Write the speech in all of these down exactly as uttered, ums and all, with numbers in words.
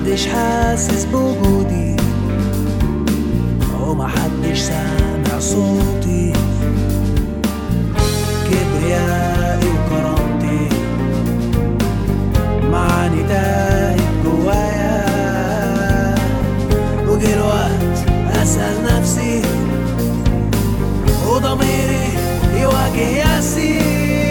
محدش حاسس بوجودي ومحدش سامع صوتي. كبريائي وكرامتي معاني تاهت جوايا، وجه الوقت أسأل نفسي وضميري يواجه يأسي.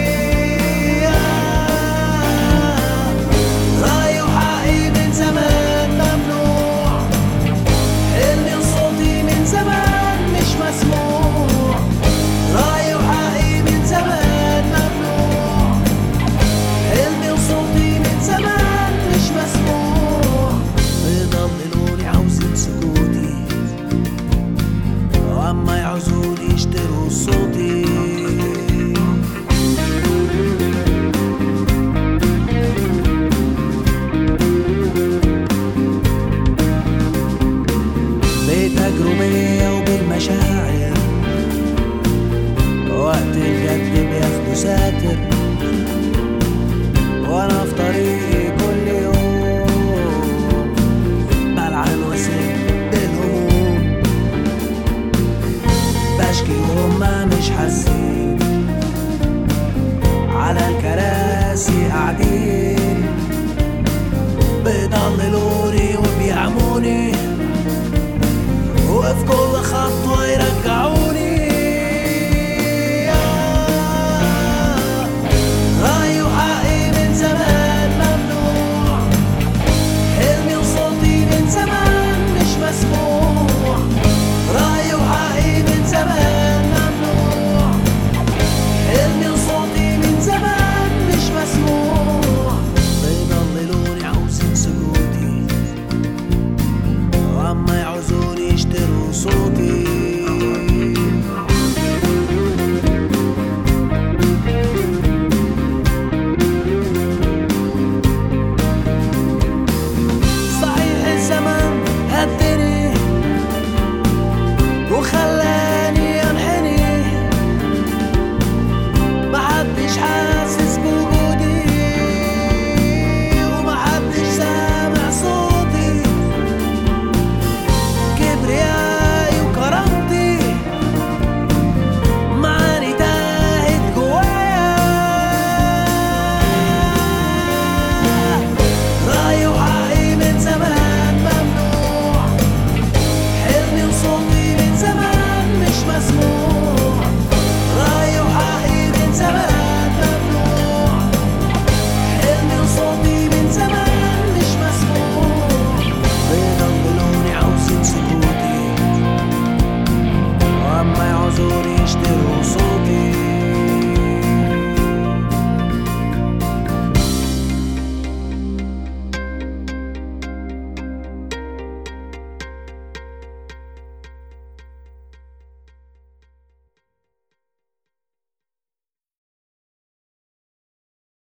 رأيي وحقي من زمان ممنوع، حلمي وصوتي من زمان مش مسموع. رأيي وحقي من زمان ممنوع، حلمي وصوتي من زمان مش مسموع. بيضللوني عاوزين سكوتي وأما يعوزوني يشتروا صوتي. بتجربية وبالمشاعر وقت الجد بياخدوا ساتر، وانا في طريقي كل يوم بلعن واسد الهموم، بشكي وهما مش حاسين على الكراسي قاعدين.